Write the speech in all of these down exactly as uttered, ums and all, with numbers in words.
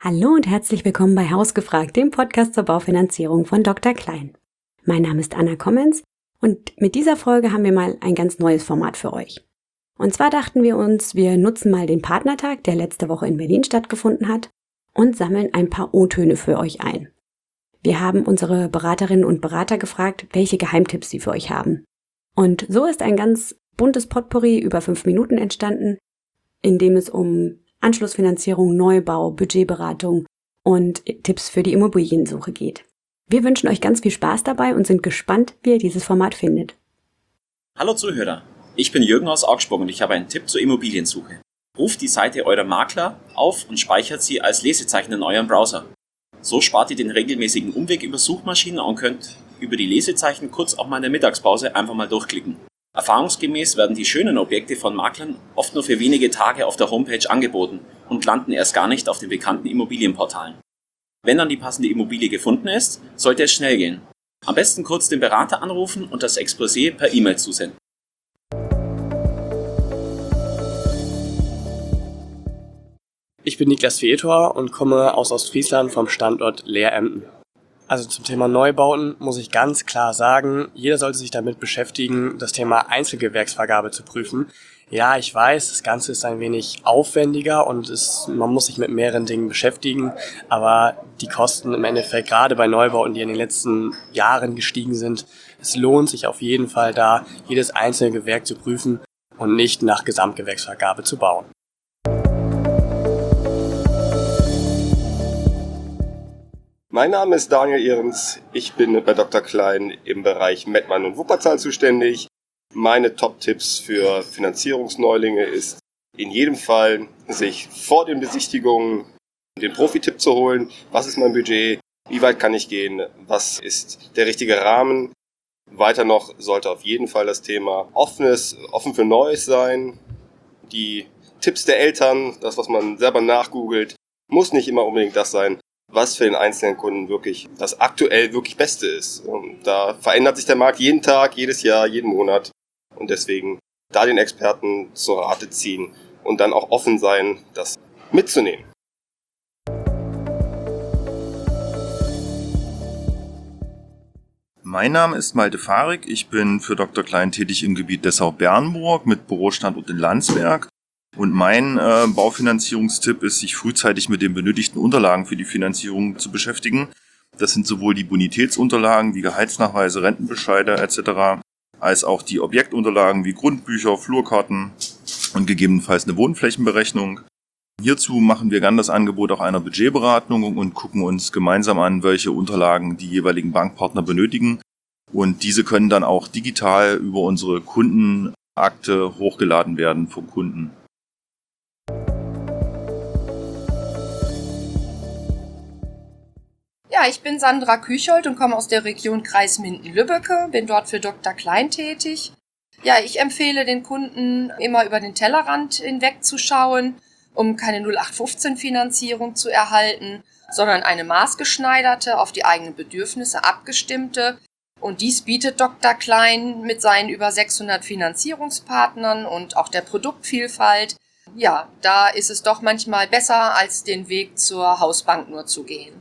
Hallo und herzlich willkommen bei Hausgefragt, dem Podcast zur Baufinanzierung von Doktor Klein. Mein Name ist Anna Kommens und mit dieser Folge haben wir mal ein ganz neues Format für euch. Und zwar dachten wir uns, wir nutzen mal den Partnertag, der letzte Woche in Berlin stattgefunden hat, und sammeln ein paar O-Töne für euch ein. Wir haben unsere Beraterinnen und Berater gefragt, welche Geheimtipps sie für euch haben. Und so ist ein ganz buntes Potpourri über fünf Minuten entstanden, in dem es um Anschlussfinanzierung, Neubau, Budgetberatung und Tipps für die Immobiliensuche geht. Wir wünschen euch ganz viel Spaß dabei und sind gespannt, wie ihr dieses Format findet. Hallo Zuhörer, ich bin Jürgen aus Augsburg und ich habe einen Tipp zur Immobiliensuche. Ruft die Seite eurer Makler auf und speichert sie als Lesezeichen in eurem Browser. So spart ihr den regelmäßigen Umweg über Suchmaschinen und könnt über die Lesezeichen kurz auch mal in der Mittagspause einfach mal durchklicken. Erfahrungsgemäß werden die schönen Objekte von Maklern oft nur für wenige Tage auf der Homepage angeboten und landen erst gar nicht auf den bekannten Immobilienportalen. Wenn dann die passende Immobilie gefunden ist, sollte es schnell gehen. Am besten kurz den Berater anrufen und das Exposé per E-Mail zusenden. Ich bin Niklas Vetor und komme aus Ostfriesland vom Standort Leer-Emden. Also zum Thema Neubauten muss ich ganz klar sagen, jeder sollte sich damit beschäftigen, das Thema Einzelgewerksvergabe zu prüfen. Ja, ich weiß, das Ganze ist ein wenig aufwendiger und es, man muss sich mit mehreren Dingen beschäftigen, aber die Kosten im Endeffekt, gerade bei Neubauten, die in den letzten Jahren gestiegen sind, es lohnt sich auf jeden Fall da, jedes einzelne Gewerk zu prüfen und nicht nach Gesamtgewerksvergabe zu bauen. Mein Name ist Daniel Ehrens, ich bin bei Doktor Klein im Bereich Mettmann und Wuppertal zuständig. Meine Top-Tipps für Finanzierungsneulinge ist in jedem Fall, sich vor den Besichtigungen den Profi-Tipp zu holen. Was ist mein Budget? Wie weit kann ich gehen? Was ist der richtige Rahmen? Weiter noch sollte auf jeden Fall das Thema Offenes, offen für Neues sein. Die Tipps der Eltern, das, was man selber nachgoogelt, muss nicht immer unbedingt das sein, was für den einzelnen Kunden wirklich das aktuell wirklich Beste ist. Und da verändert sich der Markt jeden Tag, jedes Jahr, jeden Monat. Und deswegen da den Experten zur Rate ziehen und dann auch offen sein, das mitzunehmen. Mein Name ist Malte Fahrig, ich bin für Doktor Klein tätig im Gebiet Dessau-Bernburg mit Bürostandort in Landsberg. Und mein äh, Baufinanzierungstipp ist, sich frühzeitig mit den benötigten Unterlagen für die Finanzierung zu beschäftigen. Das sind sowohl die Bonitätsunterlagen wie Gehaltsnachweise, Rentenbescheide et cetera, als auch die Objektunterlagen wie Grundbücher, Flurkarten und gegebenenfalls eine Wohnflächenberechnung. Hierzu machen wir gern das Angebot auch einer Budgetberatung und gucken uns gemeinsam an, welche Unterlagen die jeweiligen Bankpartner benötigen. Und diese können dann auch digital über unsere Kundenakte hochgeladen werden vom Kunden. Ja, ich bin Sandra Küchold und komme aus der Region Kreis Minden-Lübbecke, bin dort für Doktor Klein tätig. Ja, ich empfehle den Kunden, immer über den Tellerrand hinwegzuschauen, um keine null acht fünfzehn Finanzierung zu erhalten, sondern eine maßgeschneiderte, auf die eigenen Bedürfnisse abgestimmte. Und dies bietet Doktor Klein mit seinen über sechshundert Finanzierungspartnern und auch der Produktvielfalt. Ja, da ist es doch manchmal besser, als den Weg zur Hausbank nur zu gehen.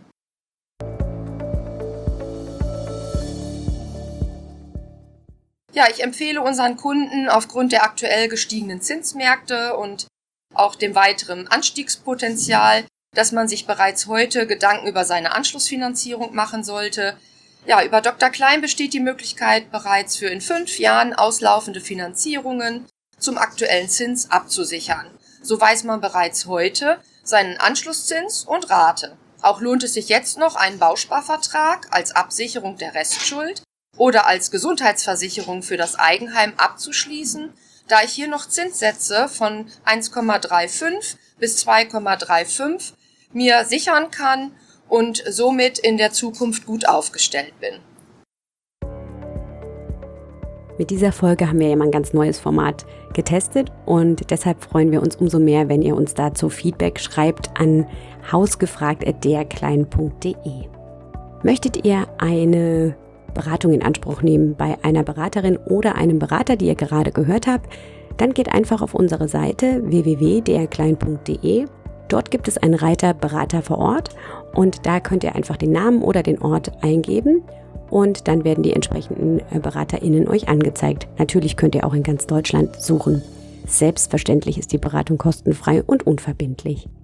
Ja, ich empfehle unseren Kunden aufgrund der aktuell gestiegenen Zinsmärkte und auch dem weiteren Anstiegspotenzial, dass man sich bereits heute Gedanken über seine Anschlussfinanzierung machen sollte. Ja, über Doktor Klein besteht die Möglichkeit, bereits für in fünf Jahren auslaufende Finanzierungen zum aktuellen Zins abzusichern. So weiß man bereits heute seinen Anschlusszins und Rate. Auch lohnt es sich jetzt noch, einen Bausparvertrag als Absicherung der Restschuld oder als Gesundheitsversicherung für das Eigenheim abzuschließen, da ich hier noch Zinssätze von eins Komma fünfunddreißig bis zwei Komma fünfunddreißig mir sichern kann und somit in der Zukunft gut aufgestellt bin. Mit dieser Folge haben wir ja mal ein ganz neues Format getestet und deshalb freuen wir uns umso mehr, wenn ihr uns dazu Feedback schreibt an hausgefragt at derklein punkt de. Möchtet ihr eine Beratung in Anspruch nehmen bei einer Beraterin oder einem Berater, die ihr gerade gehört habt, dann geht einfach auf unsere Seite w w w punkt derklein punkt de Dort gibt es einen Reiter Berater vor Ort und da könnt ihr einfach den Namen oder den Ort eingeben und dann werden die entsprechenden BeraterInnen euch angezeigt. Natürlich könnt ihr auch in ganz Deutschland suchen. Selbstverständlich ist die Beratung kostenfrei und unverbindlich.